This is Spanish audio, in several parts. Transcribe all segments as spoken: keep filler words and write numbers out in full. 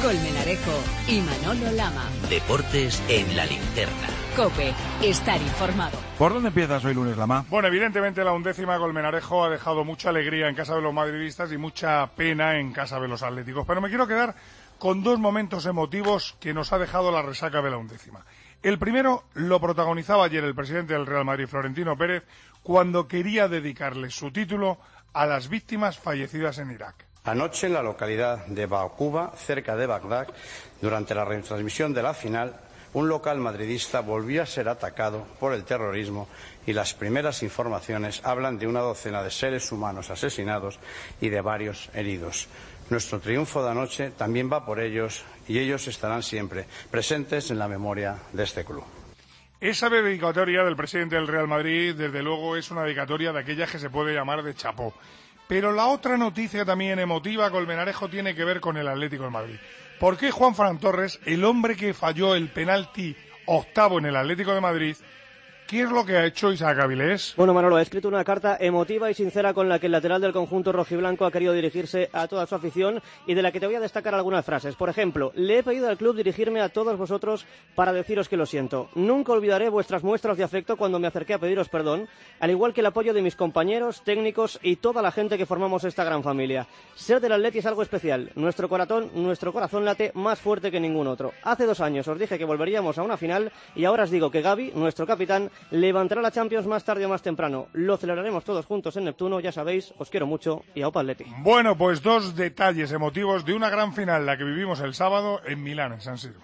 Colmenarejo y Manolo Lama. Deportes en la linterna. COPE, estar informado. ¿Por dónde empiezas hoy lunes, Lama? Bueno, evidentemente la undécima Colmenarejo ha dejado mucha alegría en casa de los madridistas y mucha pena en casa de los atléticos. Pero me quiero quedar con dos momentos emotivos que nos ha dejado la resaca de la undécima. El primero lo protagonizaba ayer el presidente del Real Madrid, Florentino Pérez, cuando quería dedicarle su título a las víctimas fallecidas en Irak. Anoche, en la localidad de Baquba, cerca de Bagdad, durante la retransmisión de la final, un local madridista volvió a ser atacado por el terrorismo y las primeras informaciones hablan de una docena de seres humanos asesinados y de varios heridos. Nuestro triunfo de anoche también va por ellos y ellos estarán siempre presentes en la memoria de este club. Esa dedicatoria del presidente del Real Madrid, desde luego, es una dedicatoria de aquellas que se puede llamar de chapó. Pero la otra noticia también emotiva, Colmenarejo, tiene que ver con el Atlético de Madrid. ¿Por qué Juan Fran Torres, el hombre que falló el penalti octavo en el Atlético de Madrid, qué es lo que ha hecho Isaac Avilés? Bueno, Manolo, ha escrito una carta emotiva y sincera con la que el lateral del conjunto rojiblanco ha querido dirigirse a toda su afición y de la que te voy a destacar algunas frases. Por ejemplo, le he pedido al club dirigirme a todos vosotros para deciros que lo siento. Nunca olvidaré vuestras muestras de afecto cuando me acerqué a pediros perdón, al igual que el apoyo de mis compañeros, técnicos y toda la gente que formamos esta gran familia. Ser del Atleti es algo especial. Nuestro corazón, nuestro corazón late más fuerte que ningún otro. Hace dos años os dije que volveríamos a una final y ahora os digo que Gavi, nuestro capitán, levantará la Champions más tarde o más temprano. Lo celebraremos todos juntos en Neptuno, ya sabéis, os quiero mucho y aupa Atleti. Bueno, pues dos detalles emotivos de una gran final, la que vivimos el sábado en Milán, en San Siro.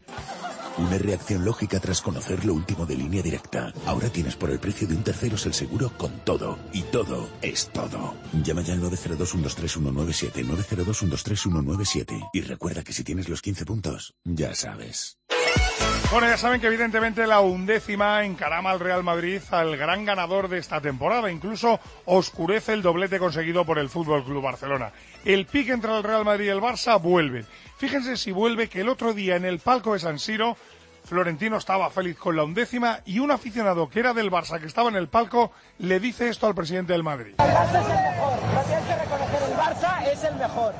Una reacción lógica tras conocer lo último de Línea Directa. Ahora tienes por el precio de un Terceros el seguro con todo. Y todo es todo. Llama ya al nueve cero dos, uno dos tres, uno nueve siete, nueve cero dos, uno dos tres, uno nueve siete. Y recuerda que si tienes los quince puntos, ya sabes. Bueno, ya saben que evidentemente la undécima encarama al Real Madrid, al gran ganador de esta temporada. Incluso oscurece el doblete conseguido por el F C Barcelona. El pique entre el Real Madrid y el Barça vuelve. Fíjense si vuelve que el otro día en el palco de San Siro, Florentino estaba feliz con la undécima y un aficionado que era del Barça, que estaba en el palco, le dice esto al presidente del Madrid. El Barça es el mejor, no tienes que reconocer, el Barça es el mejor.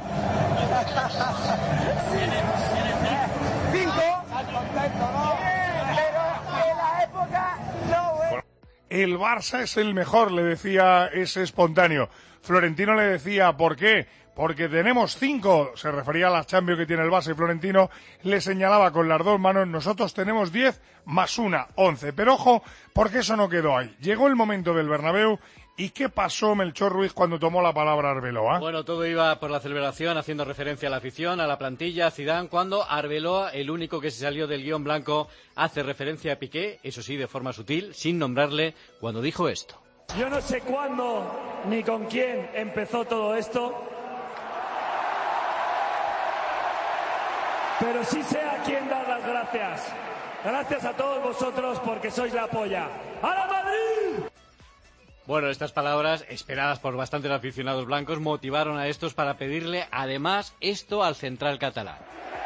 Cinco, al contento, ¿no? Pero en la época no, ¿eh? El Barça es el mejor, le decía ese espontáneo. Florentino le decía, ¿por qué? Porque tenemos cinco, se refería a la Champions que tiene el Barça, y Florentino le señalaba con las dos manos, nosotros tenemos diez más una, once. Pero ojo, porque eso no quedó ahí. Llegó el momento del Bernabéu. ¿Y qué pasó, Melchor Ruiz, cuando tomó la palabra Arbeloa? Bueno, todo iba por la celebración, haciendo referencia a la afición, a la plantilla, a Zidane, cuando Arbeloa, el único que se salió del guión blanco, hace referencia a Piqué, eso sí, de forma sutil, sin nombrarle, cuando dijo esto. Yo no sé cuándo ni con quién empezó todo esto, pero sí sé a quién dar las gracias. Gracias a todos vosotros porque sois la polla. ¡A la Madrid! Bueno, estas palabras, esperadas por bastantes aficionados blancos, motivaron a estos para pedirle, además, esto al central catalán.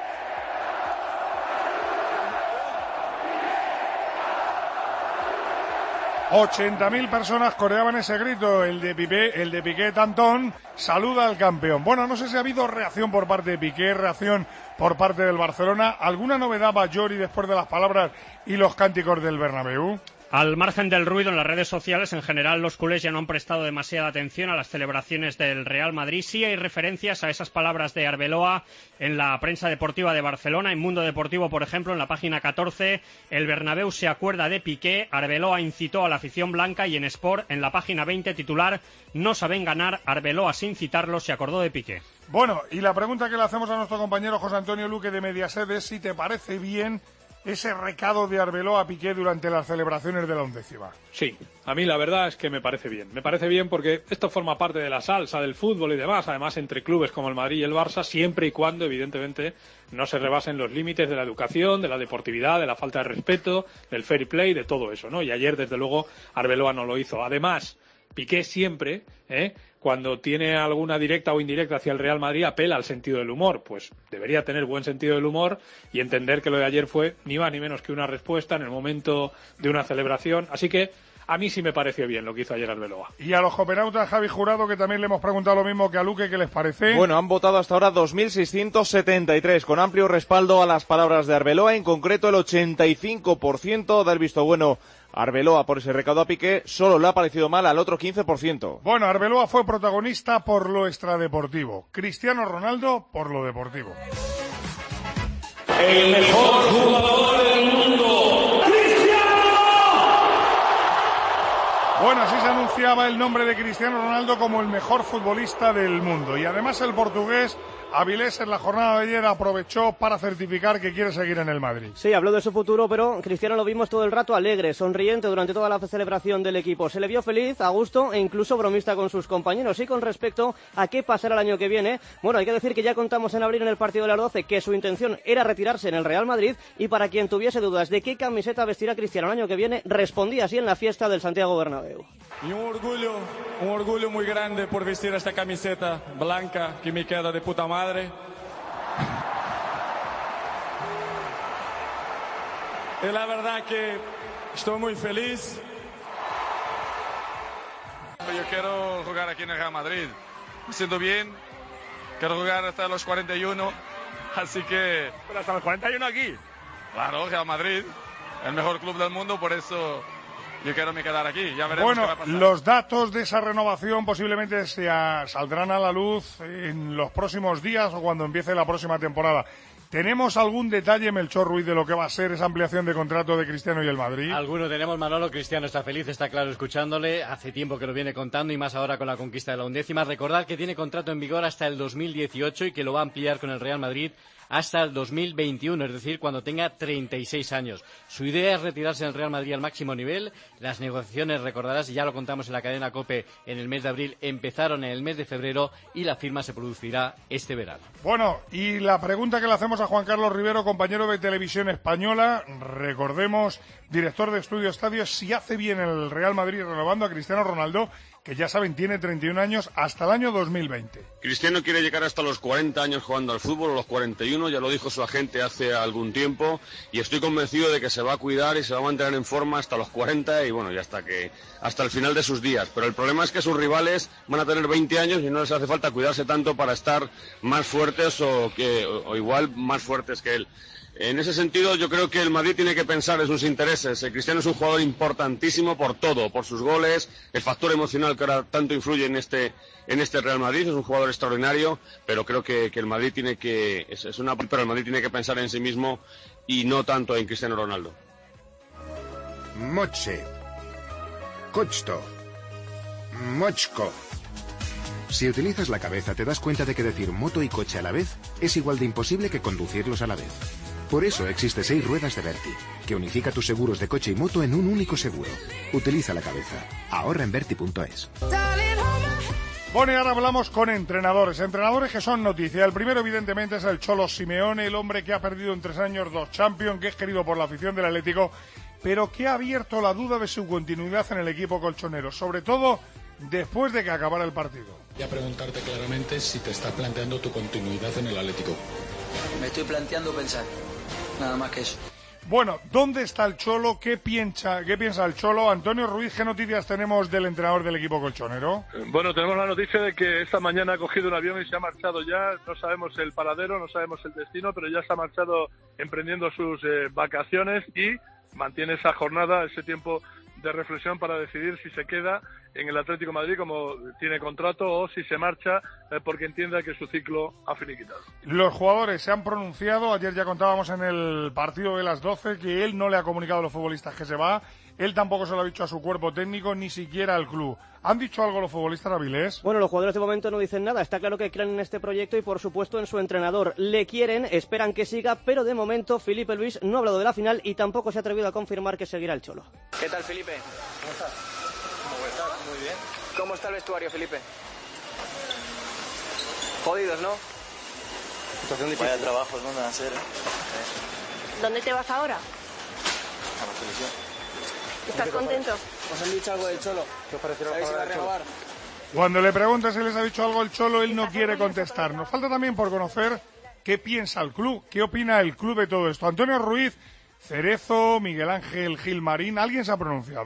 ochenta mil personas coreaban ese grito, el de Piqué, el de Piqué Tantón, saluda al campeón. Bueno, no sé si ha habido reacción por parte de Piqué, reacción por parte del Barcelona. ¿Alguna novedad, Bajori, después de las palabras y los cánticos del Bernabéu? Al margen del ruido en las redes sociales, en general los culés ya no han prestado demasiada atención a las celebraciones del Real Madrid. Sí hay referencias a esas palabras de Arbeloa en la prensa deportiva de Barcelona. En Mundo Deportivo, por ejemplo, en la página catorce, el Bernabéu se acuerda de Piqué. Arbeloa incitó a la afición blanca, y en Sport, en la página veinte, titular, no saben ganar, Arbeloa sin citarlo se acordó de Piqué. Bueno, y la pregunta que le hacemos a nuestro compañero José Antonio Luque de Mediaset es si te parece bien ese recado de Arbeloa a Piqué durante las celebraciones de la undécima. Sí, a mí la verdad es que me parece bien. Me parece bien porque esto forma parte de la salsa del fútbol y demás, además entre clubes como el Madrid y el Barça, siempre y cuando, evidentemente, no se rebasen los límites de la educación, de la deportividad, de la falta de respeto, del fair play, de todo eso, ¿no? Y ayer, desde luego, Arbeloa no lo hizo. Además, Piqué siempre, ¿eh?, cuando tiene alguna directa o indirecta hacia el Real Madrid, apela al sentido del humor. Pues debería tener buen sentido del humor y entender que lo de ayer fue ni más ni menos que una respuesta en el momento de una celebración. Así que a mí sí me pareció bien lo que hizo ayer Arbeloa. Y a los copenautas, Javi Jurado, que también le hemos preguntado lo mismo que a Luque, ¿qué les parece? Bueno, han votado hasta ahora dos mil seiscientos setenta y tres, con amplio respaldo a las palabras de Arbeloa, en concreto el ochenta y cinco por ciento da el visto bueno a Arbeloa por ese recaudo a Piqué, solo le ha parecido mal al otro quince por ciento. Bueno, Arbeloa fue protagonista por lo extradeportivo, Cristiano Ronaldo por lo deportivo. El mejor jugador del mundo, ¡Cristiano! Bueno, así se anunciaba el nombre de Cristiano Ronaldo como el mejor futbolista del mundo. Y además el portugués Avilés en la jornada de ayer aprovechó para certificar que quiere seguir en el Madrid. Sí, habló de su futuro, pero Cristiano lo vimos todo el rato alegre, sonriente durante toda la celebración del equipo. Se le vio feliz, a gusto e incluso bromista con sus compañeros. Y con respecto a qué pasará el año que viene, bueno, hay que decir que ya contamos en abril en el partido de las doce que su intención era retirarse en el Real Madrid, y para quien tuviese dudas de qué camiseta vestirá Cristiano el año que viene, respondía así en la fiesta del Santiago Bernabéu. Y un orgullo, un orgullo muy grande por vestir esta camiseta blanca que me queda de puta madre. Y la verdad que estoy muy feliz. Yo quiero jugar aquí en el Real Madrid. Me siento bien. Quiero jugar hasta los cuarenta y uno. Así que... Pero hasta los cuarenta y uno aquí. Claro, Real Madrid. El mejor club del mundo, por eso... Yo quiero me quedar aquí, ya veremos bueno, qué va a pasar. Los datos de esa renovación posiblemente se a, saldrán a la luz en los próximos días o cuando empiece la próxima temporada. ¿Tenemos algún detalle, Melchor Ruiz, de lo que va a ser esa ampliación de contrato de Cristiano y el Madrid? Alguno tenemos, Manolo. Cristiano está feliz, está claro escuchándole. Hace tiempo que lo viene contando y más ahora con la conquista de la undécima. Recordad que tiene contrato en vigor hasta el dos mil dieciocho y que lo va a ampliar con el Real Madrid hasta el dos mil veintiuno, es decir, cuando tenga treinta y seis años. Su idea es retirarse en el Real Madrid al máximo nivel. Las negociaciones, recordarás, ya lo contamos en la cadena COPE en el mes de abril, empezaron en el mes de febrero y la firma se producirá este verano. Bueno, y la pregunta que le hacemos a Juan Carlos Rivero, compañero de Televisión Española, recordemos, director de Estudio Estadio, si hace bien el Real Madrid renovando a Cristiano Ronaldo, que ya saben, tiene treinta y un años, hasta el año dos mil veinte. Cristiano quiere llegar hasta los cuarenta años jugando al fútbol, o los cuarenta y uno, ya lo dijo su agente hace algún tiempo, y estoy convencido de que se va a cuidar y se va a mantener en forma hasta los cuarenta y bueno, ya hasta que hasta el final de sus días. Pero el problema es que sus rivales van a tener veinte años y no les hace falta cuidarse tanto para estar más fuertes o, que, o, o igual más fuertes que él. En ese sentido, yo creo que el Madrid tiene que pensar en sus intereses. El Cristiano es un jugador importantísimo por todo, por sus goles, el factor emocional que ahora tanto influye en este en este Real Madrid. Es un jugador extraordinario, pero creo que, que el Madrid tiene que es, es una pero el Madrid tiene que pensar en sí mismo y no tanto en Cristiano Ronaldo. Moche, Cochto, Mochko. Si utilizas la cabeza te das cuenta de que decir moto y coche a la vez es igual de imposible que conducirlos a la vez. Por eso existe Seis Ruedas de Berti, que unifica tus seguros de coche y moto en un único seguro. Utiliza la cabeza. Ahorra en berti punto es. Bueno, y ahora hablamos con entrenadores. Entrenadores que son noticia. El primero, evidentemente, es el Cholo Simeone, el hombre que ha perdido en tres años dos Champions, que es querido por la afición del Atlético, pero que ha abierto la duda de su continuidad en el equipo colchonero, sobre todo después de que acabara el partido. Voy a preguntarte claramente si te estás planteando tu continuidad en el Atlético. Me estoy planteando pensar, nada más que eso. Bueno, ¿dónde está el Cholo? ¿Qué piensa, qué piensa el Cholo? Antonio Ruiz, ¿qué noticias tenemos del entrenador del equipo colchonero? Bueno, tenemos la noticia de que esta mañana ha cogido un avión y se ha marchado ya. No sabemos el paradero, no sabemos el destino, pero ya se ha marchado emprendiendo sus eh, vacaciones y mantiene esa jornada, ese tiempo de reflexión para decidir si se queda en el Atlético de Madrid como tiene contrato o si se marcha eh, porque entienda que su ciclo ha finiquitado. Los jugadores se han pronunciado, ayer ya contábamos en el partido de las doce que él no le ha comunicado a los futbolistas que se va, él tampoco se lo ha dicho a su cuerpo técnico, ni siquiera al club. ¿Han dicho algo los futbolistas, Avilés? Bueno, los jugadores de momento no dicen nada, está claro que creen en este proyecto y por supuesto en su entrenador. Le quieren, esperan que siga, pero de momento Felipe Luis no ha hablado de la final y tampoco se ha atrevido a confirmar que seguirá el Cholo. ¿Qué tal, Felipe? ¿Cómo estás? ¿Cómo estás? Muy bien. ¿Cómo está el vestuario, Felipe? Jodidos, ¿no? Situación difícil. Vaya trabajos, ¿no? Van a hacer, ¿eh? ¿Dónde te vas ahora? A la televisión. ¿Estás contento? ¿Os han dicho algo del Cholo? ¿Qué os pareció la ¿Sabéis si va a renovar? Cuando le preguntas si les ha dicho algo el Cholo, él no quiere contestar. Nos falta también por conocer qué piensa el club, qué opina el club de todo esto. Antonio Ruiz, Cerezo, Miguel Ángel Gilmarín, ¿alguien se ha pronunciado?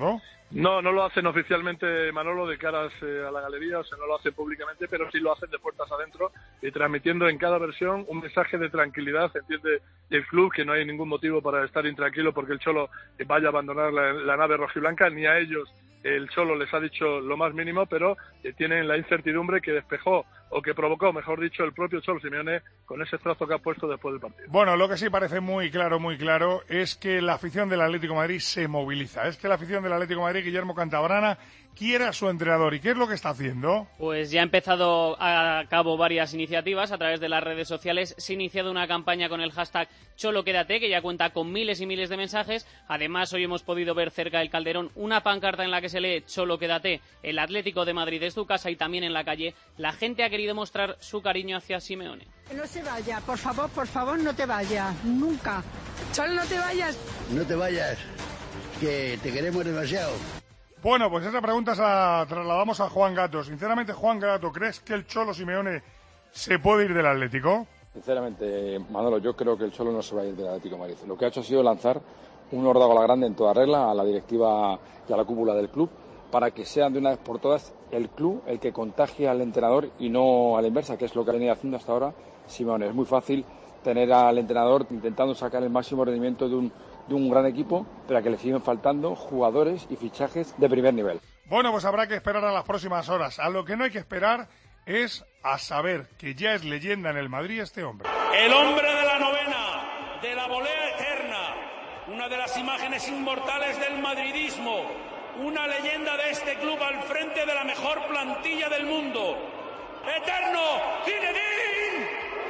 No, no lo hacen oficialmente, Manolo, de caras eh, a la galería, o sea, no lo hacen públicamente, pero sí lo hacen de puertas adentro y transmitiendo en cada versión un mensaje de tranquilidad. Entiende el club que no hay ningún motivo para estar intranquilo porque el Cholo vaya a abandonar la, la nave rojiblanca, ni a ellos el Cholo les ha dicho lo más mínimo, pero eh, tienen la incertidumbre que despejó o que provocó, mejor dicho, el propio Cholo Simeone con ese trazo que ha puesto después del partido. Bueno, lo que sí parece muy claro, muy claro, es que la afición del Atlético de Madrid se moviliza. Es que la afición del Atlético de Madrid, Guillermo Cantabrana, quiere a su entrenador. ¿Y qué es lo que está haciendo? Pues ya ha empezado a cabo varias iniciativas a través de las redes sociales. Se ha iniciado una campaña con el hashtag CholoQuédate, que ya cuenta con miles y miles de mensajes. Además, hoy hemos podido ver cerca del Calderón una pancarta en la que se lee Cholo, quédate, el Atlético de Madrid es tu casa, y también en la calle la gente ha querido mostrar su cariño hacia Simeone. Que no se vaya, por favor, por favor, no te vayas, nunca. Cholo, no te vayas. No te vayas, que te queremos demasiado. Bueno, pues esa pregunta se la trasladamos a Juan Gato. Sinceramente, Juan Gato, ¿crees que el Cholo Simeone se puede ir del Atlético? Sinceramente, Manolo, yo creo que el Cholo no se va a ir del Atlético de Madrid. Lo que ha hecho ha sido lanzar un órdago a la grande en toda regla a la directiva y a la cúpula del club para que sean de una vez por todas el club el que contagie al entrenador y no a la inversa, que es lo que ha venido haciendo hasta ahora Simeone. Es muy fácil tener al entrenador intentando sacar el máximo rendimiento de un, de un gran equipo, pero a que le siguen faltando jugadores y fichajes de primer nivel. Bueno, pues habrá que esperar a las próximas horas. A lo que no hay que esperar es a saber que ya es leyenda en el Madrid este hombre. El hombre de la novena, de la volea eterna, una de las imágenes inmortales del madridismo, una leyenda de este club al frente de la mejor plantilla del mundo. ¡Eterno! ¡Zinedine!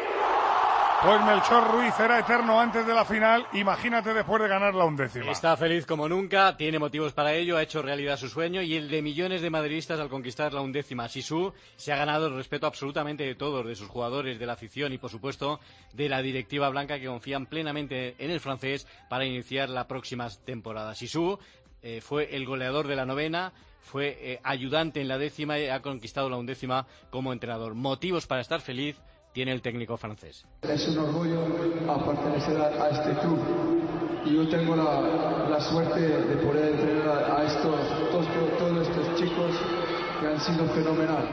Pues Melchor Ruiz era eterno antes de la final, imagínate después de ganar la undécima. Está feliz como nunca, tiene motivos para ello, ha hecho realidad su sueño y el de millones de madridistas al conquistar la undécima. Sisu se ha ganado el respeto absolutamente de todos, de sus jugadores, de la afición y por supuesto de la directiva blanca, que confían plenamente en el francés para iniciar la próxima temporada. Sisu eh, fue el goleador de la novena, fue eh, ayudante en la décima y ha conquistado la undécima como entrenador. Motivos para estar feliz tiene el técnico francés. Es un orgullo a pertenecer a, a este club y yo tengo la, la suerte de poder entrenar a, a estos todos, todos estos chicos que han sido fenomenal.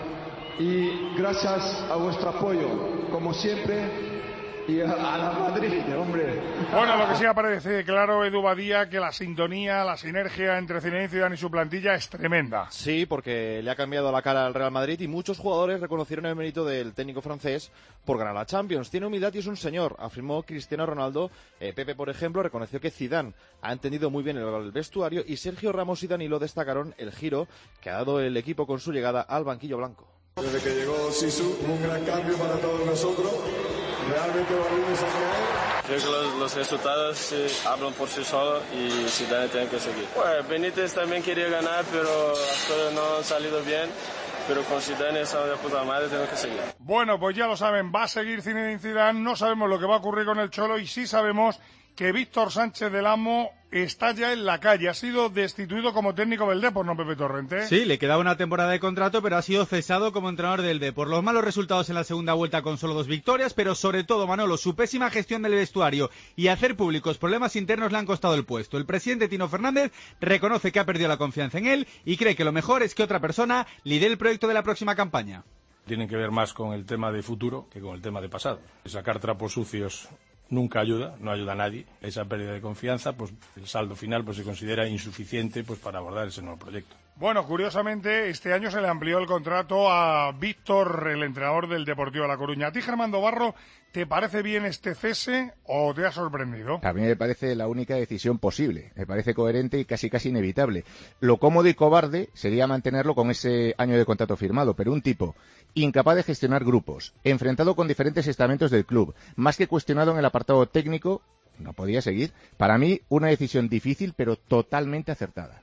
Y gracias a vuestro apoyo, como siempre, y a, a la Madrid, hombre. Bueno, lo que sí aparece claro, Edu Badía, que la sintonía, la sinergia entre Zinedine Zidane y su plantilla es tremenda. Sí, porque le ha cambiado la cara al Real Madrid y muchos jugadores reconocieron el mérito del técnico francés por ganar la Champions. Tiene humildad y es un señor, afirmó Cristiano Ronaldo. Eh, Pepe, por ejemplo, reconoció que Zidane ha entendido muy bien el, el vestuario y Sergio Ramos y Danilo destacaron el giro que ha dado el equipo con su llegada al banquillo blanco. Desde que llegó Sisu, hubo un gran cambio para todos nosotros. Realmente volvimos a creer. Creo que los, los resultados eh, hablan por sí solos y Zidane tiene que seguir. Bueno, Benítez también quería ganar, pero las cosas no han salido bien. Pero con Zidane esa de puta madre tenemos que seguir. Bueno, pues ya lo saben, va a seguir Zinedine Zidane. No sabemos lo que va a ocurrir con el Cholo y sí sabemos que Víctor Sánchez del Amo está ya en la calle. Ha sido destituido como técnico del Depor, ¿no, Pepe Torrente? Sí, le quedaba una temporada de contrato, pero ha sido cesado como entrenador del Depor. Los malos resultados en la segunda vuelta con solo dos victorias, pero sobre todo, Manolo, su pésima gestión del vestuario y hacer públicos problemas internos le han costado el puesto. El presidente Tino Fernández reconoce que ha perdido la confianza en él y cree que lo mejor es que otra persona lidere el proyecto de la próxima campaña. Tienen que ver más con el tema de futuro que con el tema de pasado. Sacar trapos sucios nunca ayuda, no ayuda a nadie. Esa pérdida de confianza, pues el saldo final pues se considera insuficiente pues para abordar ese nuevo proyecto. Bueno, curiosamente, este año se le amplió el contrato a Víctor, el entrenador del Deportivo de La Coruña. ¿A ti, Germán Barro, te parece bien este cese o te ha sorprendido? A mí me parece la única decisión posible. Me parece coherente y casi casi inevitable. Lo cómodo y cobarde sería mantenerlo con ese año de contrato firmado, pero un tipo incapaz de gestionar grupos, enfrentado con diferentes estamentos del club, más que cuestionado en el apartado técnico, no podía seguir. Para mí, una decisión difícil, pero totalmente acertada.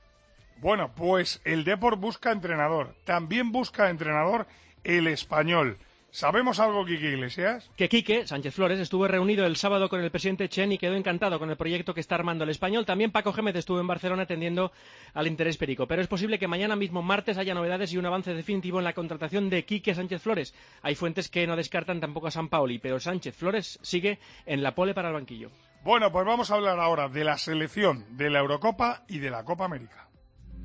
Bueno, pues el Depor busca entrenador. También busca entrenador el Español. ¿Sabemos algo, Quique Iglesias? Que Quique Sánchez Flores estuvo reunido el sábado con el presidente Chen y quedó encantado con el proyecto que está armando el Español. También Paco Gémez estuvo en Barcelona atendiendo al interés perico. Pero es posible que mañana mismo, martes, haya novedades y un avance definitivo en la contratación de Quique Sánchez Flores. Hay fuentes que no descartan tampoco a Sampaoli, pero Sánchez Flores sigue en la pole para el banquillo. Bueno, pues vamos a hablar ahora de la selección, de la Eurocopa y de la Copa América.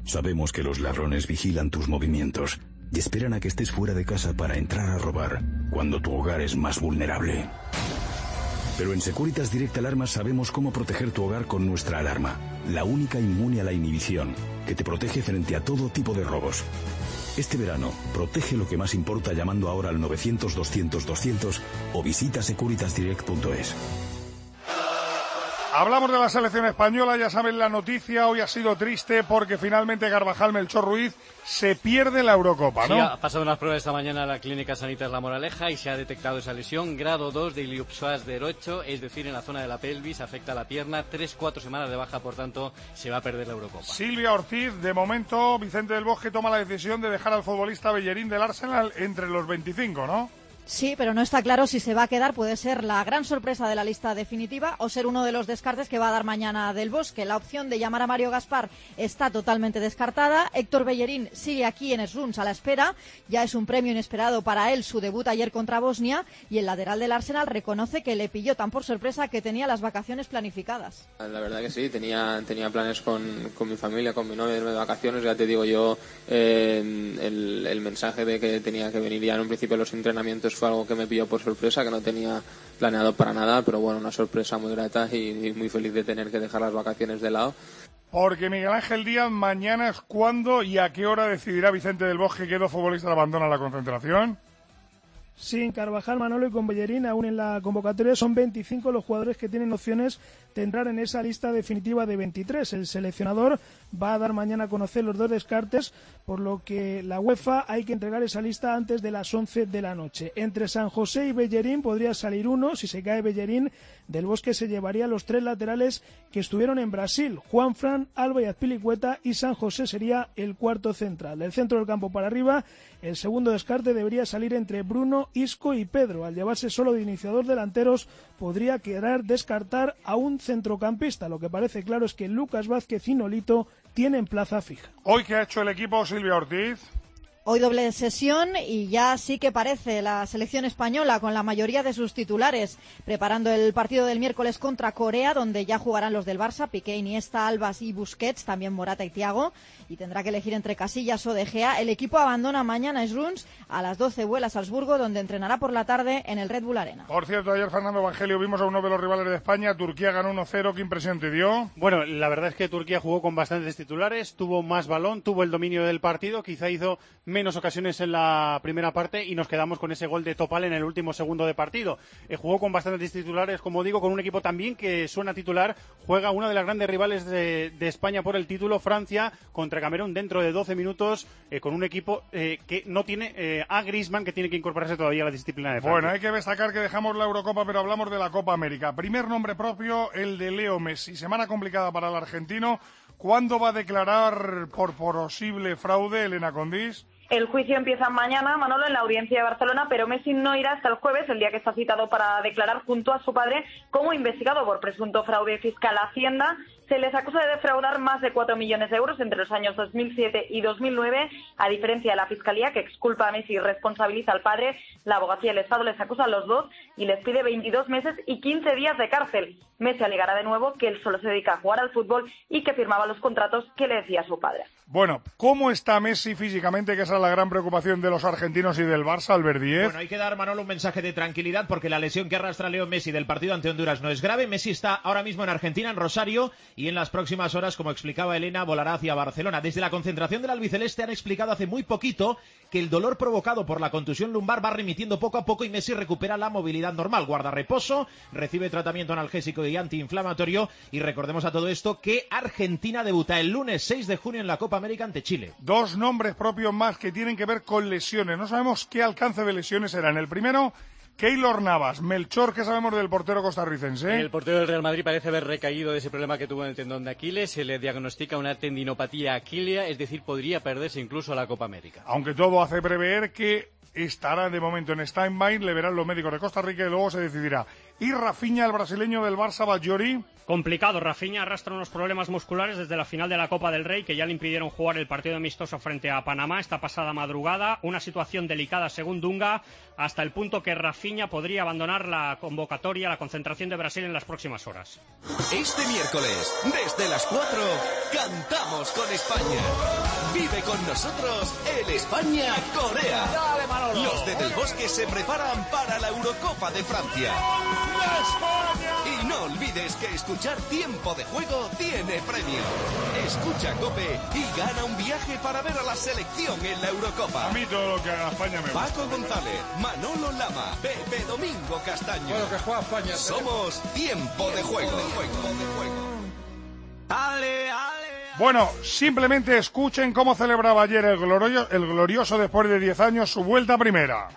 Sabemos que los ladrones vigilan tus movimientos y esperan a que estés fuera de casa para entrar a robar cuando tu hogar es más vulnerable. Pero en Securitas Direct Alarmas sabemos cómo proteger tu hogar con nuestra alarma, la única inmune a la inhibición, que te protege frente a todo tipo de robos. Este verano, protege lo que más importa llamando ahora al novecientos doscientos doscientos o visita securitas direct punto es. Hablamos de la selección española, ya saben la noticia, hoy ha sido triste porque finalmente Carvajal Melchor Ruiz se pierde la Eurocopa, ¿no? Sí, ha pasado unas pruebas esta mañana en la Clínica Sanitas La Moraleja y se ha detectado esa lesión, grado dos de iliopsoas derecho, es decir, en la zona de la pelvis, afecta a la pierna, tres, cuatro semanas de baja, por tanto, se va a perder la Eurocopa. Silvia Ortiz, de momento, Vicente del Bosque toma la decisión de dejar al futbolista Bellerín del Arsenal entre los veinticinco, ¿no? Sí, pero no está claro si se va a quedar. Puede ser la gran sorpresa de la lista definitiva o ser uno de los descartes que va a dar mañana Del Bosque. La opción de llamar a Mario Gaspar está totalmente descartada. Héctor Bellerín sigue aquí en Esruns a la espera. Ya es un premio inesperado para él su debut ayer contra Bosnia, y el lateral del Arsenal reconoce que le pilló tan por sorpresa que tenía las vacaciones planificadas. La verdad que sí, tenía, tenía planes con, con mi familia, con mi novia de vacaciones. Ya te digo yo, eh, el, el mensaje de que tenía que venir ya en un principio los entrenamientos fue algo que me pilló por sorpresa, que no tenía planeado para nada, pero bueno, una sorpresa muy grata y, y muy feliz de tener que dejar las vacaciones de lado. Porque Miguel Ángel Díaz, mañana es cuando y a qué hora decidirá Vicente del Bosque que dos futbolistas abandonan la concentración. Sin Carvajal, Manolo y con Bellerín aún en la convocatoria son veinticinco los jugadores que tienen opciones de entrar en esa lista definitiva de veintitrés. El seleccionador va a dar mañana a conocer los dos descartes, por lo que la UEFA hay que entregar esa lista antes de las once de la noche. Entre San José y Bellerín podría salir uno. Si se cae Bellerín, Del Bosque se llevaría los tres laterales que estuvieron en Brasil: Juanfran, Alba y Azpilicueta, y San José sería el cuarto central. Del centro del campo para arriba, el segundo descarte debería salir entre Bruno, Isco y Pedro. Al llevarse solo de iniciador delanteros, podría quedar descartar a un centrocampista. Lo que parece claro es que Lucas Vázquez y Nolito tienen plaza fija. ¿Hoy qué ha hecho el equipo, Silvia Ortiz? Hoy doble sesión y ya sí que parece la selección española con la mayoría de sus titulares preparando el partido del miércoles contra Corea, donde ya jugarán los del Barça, Piqué, Iniesta, Albas y Busquets, también Morata y Thiago, y tendrá que elegir entre Casillas o De Gea. El equipo abandona mañana Esruns, a las doce vuela a Salzburgo, donde entrenará por la tarde en el Red Bull Arena. Por cierto, ayer, Fernando Evangelio, vimos a uno de los rivales de España, Turquía ganó uno cero, ¿qué impresión te dio? Bueno, la verdad es que Turquía jugó con bastantes titulares, tuvo más balón, tuvo el dominio del partido, quizá hizo menos ocasiones en la primera parte y nos quedamos con ese gol de Topal en el último segundo de partido. Eh, jugó con bastantes titulares, como digo, con un equipo también que suena titular. Juega una de las grandes rivales de, de España por el título, Francia, contra Camerún dentro de doce minutos, eh, con un equipo eh, que no tiene eh, a Griezmann, que tiene que incorporarse todavía a la disciplina de Francia. Bueno, hay que destacar que dejamos la Eurocopa, pero hablamos de la Copa América. Primer nombre propio, el de Leo Messi. Semana complicada para el argentino. ¿Cuándo va a declarar por posible fraude, Elena Condís? El juicio empieza mañana, Manolo, en la audiencia de Barcelona, pero Messi no irá hasta el jueves, el día que está citado para declarar junto a su padre como investigado por presunto fraude fiscal a Hacienda. Se les acusa de defraudar más de cuatro millones de euros entre los años dos mil siete y dos mil nueve, a diferencia de la Fiscalía, que exculpa a Messi y responsabiliza al padre. La abogacía del Estado les acusa a los dos y les pide veintidós meses y quince días de cárcel. Messi alegará de nuevo que él solo se dedica a jugar al fútbol y que firmaba los contratos que le decía su padre. Bueno, ¿cómo está Messi físicamente? Que esa es la gran preocupación de los argentinos y del Barça, Albert Díez. Bueno, hay que dar, Manolo, un mensaje de tranquilidad porque la lesión que arrastra Leo Messi del partido ante Honduras no es grave. Messi está ahora mismo en Argentina, en Rosario, y en las próximas horas, como explicaba Elena, volará hacia Barcelona. Desde la concentración del albiceleste han explicado hace muy poquito que el dolor provocado por la contusión lumbar va remitiendo poco a poco y Messi recupera la movilidad normal. Guarda reposo, recibe tratamiento analgésico y antiinflamatorio, y recordemos a todo esto que Argentina debuta el lunes seis de junio en la Copa América ante Chile. Dos nombres propios más que tienen que ver con lesiones. No sabemos qué alcance de lesiones serán. El primero, Keylor Navas. Melchor, ¿qué sabemos del portero costarricense? El portero del Real Madrid parece haber recaído de ese problema que tuvo en el tendón de Aquiles. Se le diagnostica una tendinopatía aquilea, es decir, podría perderse incluso la Copa América. Aunque todo hace prever que estará de momento en stand-by, le verán los médicos de Costa Rica y luego se decidirá. Y Rafinha, el brasileño del Barça, Bajori. Complicado. Rafinha arrastra unos problemas musculares desde la final de la Copa del Rey que ya le impidieron jugar el partido amistoso frente a Panamá esta pasada madrugada. Una situación delicada según Dunga, hasta el punto que Rafinha podría abandonar la convocatoria, la concentración de Brasil en las próximas horas. Este miércoles, desde las cuatro, cantamos con España. Vive con nosotros el España-Corea. Dale, Manolo. Los de Del Bosque se preparan para la Eurocopa de Francia. Y no olvides que escuchar Tiempo de Juego tiene premio. Escucha COPE y gana un viaje para ver a la selección en la Eurocopa. A mí todo lo que haga España me gusta. Paco González, Manolo Lama, Pepe Domingo Castaño. Bueno, que juega España. Somos Tiempo de Juego. De juego, de juego. Ale, ale. Bueno, simplemente escuchen cómo celebraba ayer el glorioso, el glorioso después de diez años su vuelta a primera.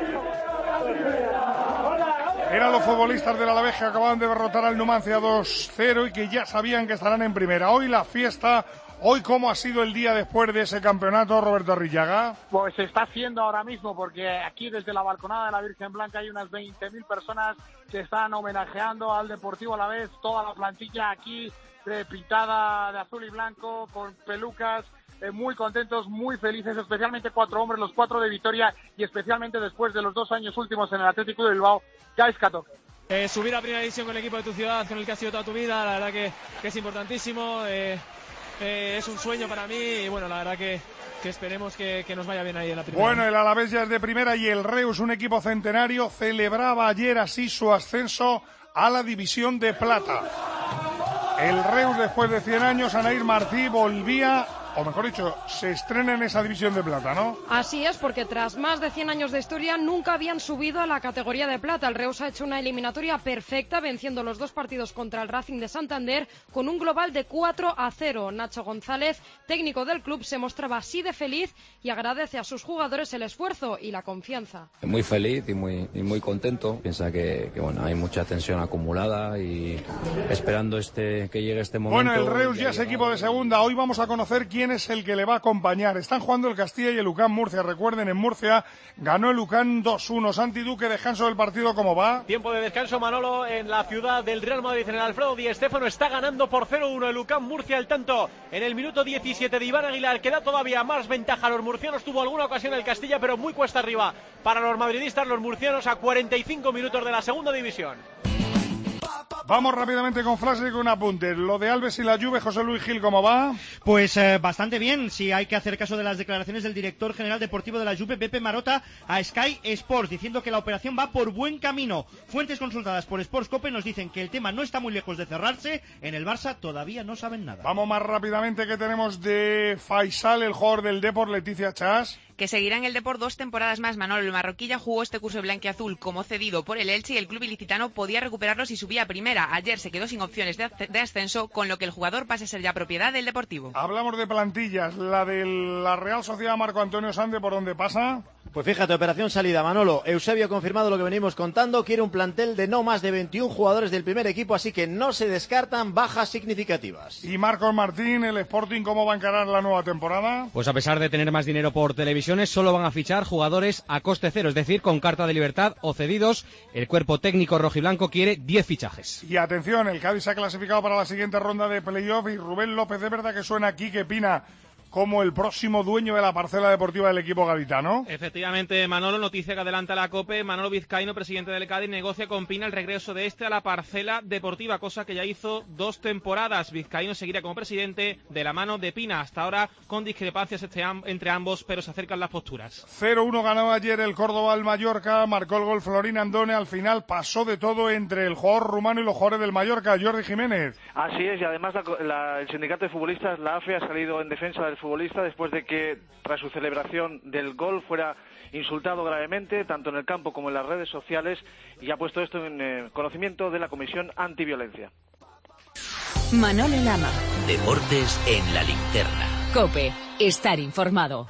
Eran los futbolistas del Alavés que acababan de derrotar al Numancia dos cero y que ya sabían que estarán en primera. Hoy la fiesta, hoy cómo ha sido el día después de ese campeonato, Roberto Arrillaga. Pues se está haciendo ahora mismo, porque aquí desde la balconada de la Virgen Blanca hay unas veinte mil personas que están homenajeando al Deportivo Alavés, toda la plantilla aquí eh, pintada de azul y blanco, con pelucas. Eh, muy contentos, muy felices, especialmente cuatro hombres, los cuatro de Vitoria, y especialmente después de los dos años últimos en el Atlético de Bilbao, Gais Kato. Eh, subir a primera división con el equipo de tu ciudad, con el que has sido toda tu vida, la verdad que, que es importantísimo, eh, eh, es un sueño para mí y bueno, la verdad que, que esperemos que, que nos vaya bien ahí en la primera. Bueno, el Alavés ya es de primera y el Reus, un equipo centenario, celebraba ayer así su ascenso a la División de Plata. El Reus, después de cien años, Anaír Martí volvía, o mejor dicho, se estrena en esa División de Plata, ¿no? Así es, porque tras más de cien años de historia nunca habían subido a la categoría de plata. El Reus ha hecho una eliminatoria perfecta, venciendo los dos partidos contra el Racing de Santander con un global de cuatro a cero. Nacho González, técnico del club, se mostraba así de feliz y agradece a sus jugadores el esfuerzo y la confianza. Muy feliz y muy, y muy contento. Piensa que, que bueno, hay mucha tensión acumulada y esperando este que llegue este momento. Bueno, el Reus ya es equipo de segunda. Hoy vamos a conocer quién es el que le va a acompañar. Están jugando el Castilla y el UCAM Murcia. Recuerden, en Murcia ganó el UCAM dos uno. Santi Duque, descanso del partido, ¿cómo va? Tiempo de descanso, Manolo, en la ciudad del Real Madrid, en el Alfredo Di Stéfano. Está ganando por cero uno el UCAM Murcia, el tanto en el minuto diecisiete de Iván Aguilar, que da todavía más ventaja a los murcianos. Tuvo alguna ocasión el Castilla, pero muy cuesta arriba para los madridistas, los murcianos, a cuarenta y cinco minutos de la segunda división. Vamos rápidamente con frases y con apuntes. Lo de Alves y la Juve, José Luis Gil, ¿cómo va? Pues eh, bastante bien, si hay que hacer caso de las declaraciones del director general deportivo de la Juve, Pepe Marota, a Sky Sports, diciendo que la operación va por buen camino. Fuentes consultadas por Sports Cope nos dicen que el tema no está muy lejos de cerrarse. En el Barça todavía no saben nada. Vamos más rápidamente, que tenemos de Faisal, el jugador del Depor, Leticia Chas. Que seguirá en el Depor dos temporadas más. Manolo, el marroquí ya jugó este curso blanquiazul como cedido por el Elche y el club ilicitano podía recuperarlo si subía a primera. Ayer se quedó sin opciones de, de ascenso, con lo que el jugador pasa a ser ya propiedad del Deportivo. Hablamos de plantillas. La de la Real Sociedad, Marco Antonio Sande, ¿por dónde pasa? Pues fíjate, operación salida, Manolo. Eusebio ha confirmado lo que venimos contando, quiere un plantel de no más de veintiún jugadores del primer equipo, así que no se descartan bajas significativas. Y Marcos Martín, el Sporting, ¿cómo va a encarar la nueva temporada? Pues a pesar de tener más dinero por televisiones, solo van a fichar jugadores a coste cero, es decir, con carta de libertad o cedidos. El cuerpo técnico rojiblanco quiere diez fichajes. Y atención, el Cádiz se ha clasificado para la siguiente ronda de playoff y Rubén López, de verdad que suena aquí, que Pina como el próximo dueño de la parcela deportiva del equipo gaditano. Efectivamente, Manolo, noticia que adelanta la COPE. Manolo Vizcaíno, presidente del Cádiz, negocia con Pina el regreso de este a la parcela deportiva, cosa que ya hizo dos temporadas. Vizcaíno seguirá como presidente de la mano de Pina, hasta ahora con discrepancias entre ambos, pero se acercan las posturas. cero uno ganó ayer el Córdoba al Mallorca, marcó el gol Florín Andone, al final pasó de todo entre el jugador rumano y los jugadores del Mallorca, Jordi Jiménez. Así es, y además la, la, el sindicato de futbolistas, la A F E, ha salido en defensa del futbolista después de que tras su celebración del gol fuera insultado gravemente tanto en el campo como en las redes sociales, y ha puesto esto en eh, conocimiento de la Comisión Antiviolencia. Manolo Lama. Deportes en la linterna. COPE. Estar informado.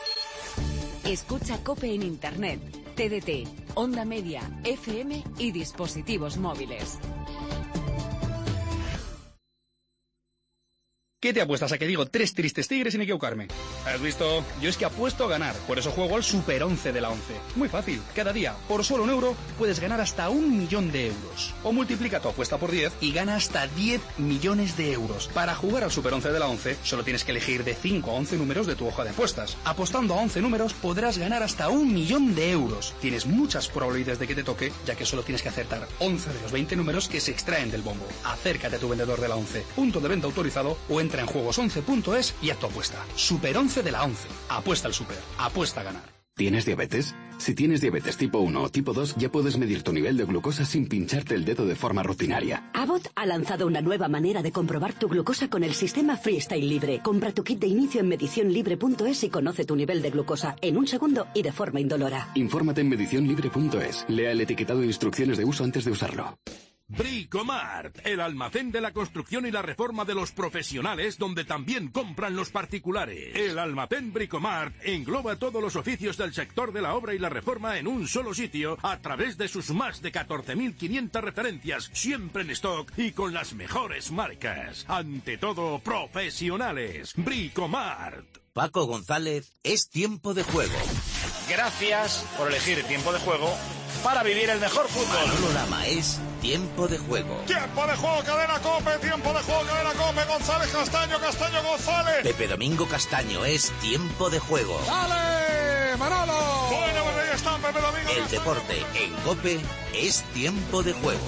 Escucha COPE en Internet, T D T, Onda Media, F M y dispositivos móviles. ¿Qué te apuestas a que digo tres tristes tigres sin equivocarme? ¿Has visto? Yo es que apuesto a ganar, por eso juego al Super once de la once. Muy fácil, cada día, por solo un euro, puedes ganar hasta un millón de euros. O multiplica tu apuesta por diez y gana hasta diez millones de euros. Para jugar al Super once de la once, solo tienes que elegir de cinco a once números de tu hoja de apuestas. Apostando a once números, podrás ganar hasta un millón de euros. Tienes muchas probabilidades de que te toque, ya que solo tienes que acertar once de los veinte números que se extraen del bombo. Acércate a tu vendedor de la once, punto de venta autorizado, o entra en juegos once punto es y haz tu apuesta. Super once de la once. Apuesta al super. Apuesta a ganar. ¿Tienes diabetes? Si tienes diabetes tipo uno o tipo dos, ya puedes medir tu nivel de glucosa sin pincharte el dedo de forma rutinaria. Abbott ha lanzado una nueva manera de comprobar tu glucosa con el sistema Freestyle Libre. Compra tu kit de inicio en medición libre punto es y conoce tu nivel de glucosa en un segundo y de forma indolora. Infórmate en medición libre punto es. Lea el etiquetado e instrucciones de uso antes de usarlo. Bricomart, el almacén de la construcción y la reforma de los profesionales, donde también compran los particulares. El almacén Bricomart engloba todos los oficios del sector de la obra y la reforma en un solo sitio, a través de sus más de catorce mil quinientas referencias, siempre en stock y con las mejores marcas. Ante todo, profesionales. Bricomart. Paco González, es tiempo de juego. Gracias por elegir Tiempo de Juego para vivir el mejor fútbol. Manolo Lama, es tiempo de juego. Tiempo de juego, cadena COPE, tiempo de juego, cadena COPE, González, Castaño, Castaño, González. Pepe Domingo Castaño, es tiempo de juego. ¡Dale, Manolo! Bueno, pues ahí está Pepe Domingo El Castaño. deporte en COPE es tiempo de juego.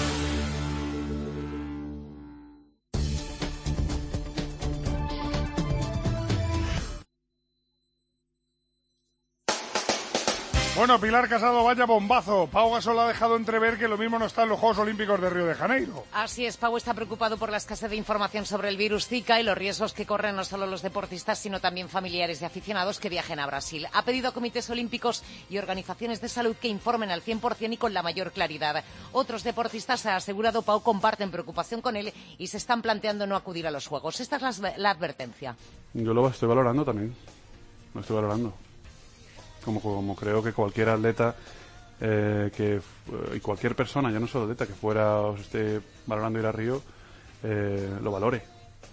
Bueno, Pilar Casado, vaya bombazo. Pau Gasol ha dejado entrever que lo mismo no está en los Juegos Olímpicos de Río de Janeiro. Así es, Pau está preocupado por la escasez de información sobre el virus Zika y los riesgos que corren no solo los deportistas, sino también familiares y aficionados que viajen a Brasil. Ha pedido a comités olímpicos y organizaciones de salud que informen al cien por cien y con la mayor claridad. Otros deportistas, ha asegurado Pau, comparten preocupación con él y se están planteando no acudir a los Juegos. Esta es la, la advertencia. Yo lo estoy valorando también. Lo estoy valorando. Como, como creo que cualquier atleta eh, que y cualquier persona, ya no solo atleta, que fuera o se esté valorando ir a Río, eh, lo valore.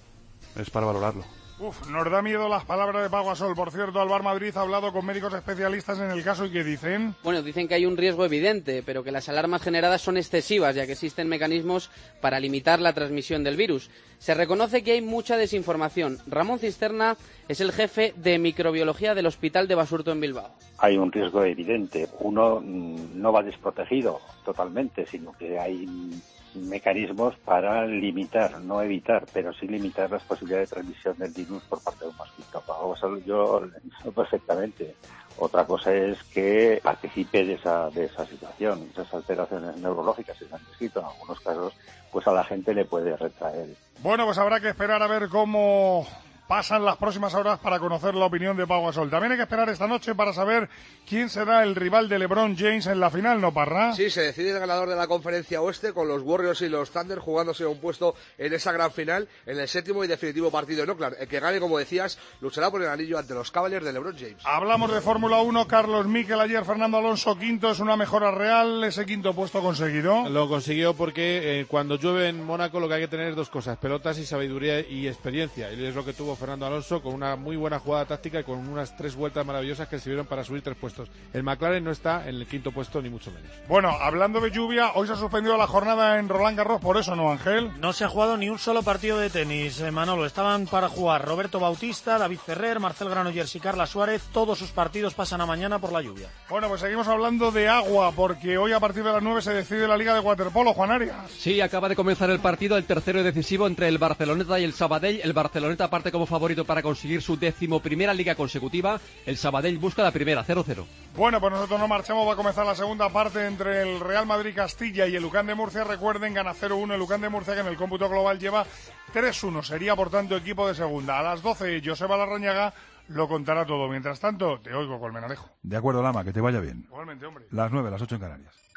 Es para valorarlo. Uf, nos da miedo las palabras de Pau Gasol. Por cierto, Alvar Madrid ha hablado con médicos especialistas en el caso y ¿qué dicen? Bueno, dicen que hay un riesgo evidente, pero que las alarmas generadas son excesivas, ya que existen mecanismos para limitar la transmisión del virus. Se reconoce que hay mucha desinformación. Ramón Cisterna es el jefe de microbiología del Hospital de Basurto en Bilbao. Hay un riesgo evidente. Uno no va desprotegido totalmente, sino que hay mecanismos para limitar, no evitar, pero sí limitar las posibilidades de transmisión del virus por parte de un mosquito. Yo lo entiendo perfectamente. Otra cosa es que participe de esa de esa situación, esas alteraciones neurológicas que se han descrito en algunos casos, pues a la gente le puede retraer. Bueno, pues habrá que esperar a ver cómo pasan las próximas horas para conocer la opinión de Pau Gasol. También hay que esperar esta noche para saber quién será el rival de LeBron James en la final, ¿no, Parra? Sí, se decide el ganador de la Conferencia Oeste, con los Warriors y los Thunder jugándose un puesto en esa gran final, en el séptimo y definitivo partido en Oakland. El que gane, como decías, luchará por el anillo ante los Cavaliers de LeBron James. Hablamos de Fórmula uno, Carlos Miquel ayer, Fernando Alonso quinto, es una mejora real ese quinto puesto conseguido. Lo consiguió porque eh, cuando llueve en Mónaco lo que hay que tener es dos cosas, pelotas y sabiduría y experiencia, y es lo que tuvo Fernando Alonso con una muy buena jugada táctica y con unas tres vueltas maravillosas que sirvieron para subir tres puestos. El McLaren no está en el quinto puesto ni mucho menos. Bueno, hablando de lluvia, hoy se ha suspendido la jornada en Roland Garros, por eso, ¿no, Ángel? No se ha jugado ni un solo partido de tenis, eh, Manolo. Estaban para jugar Roberto Bautista, David Ferrer, Marcel Granollers y Carla Suárez. Todos sus partidos pasan a mañana por la lluvia. Bueno, pues seguimos hablando de agua, porque hoy a partir de las nueve se decide la Liga de Waterpolo, Juan Arias. Sí, acaba de comenzar el partido, el tercero y decisivo entre el Barceloneta y el Sabadell. El Barceloneta parte como favorito para conseguir su décimo primera liga consecutiva. El Sabadell busca la primera, cero cero. Bueno, pues nosotros no marchamos, va a comenzar la segunda parte entre el Real Madrid Castilla y el Lucán de Murcia. Recuerden, gana cero uno el Lucán de Murcia, que en el cómputo global lleva tres uno. Sería, por tanto, equipo de segunda. A las doce, Joseba Larrañaga lo contará todo. Mientras tanto, te oigo, Colmenarejo. De acuerdo, Lama, que te vaya bien. Igualmente, hombre. Las nueve, las ocho en Canarias.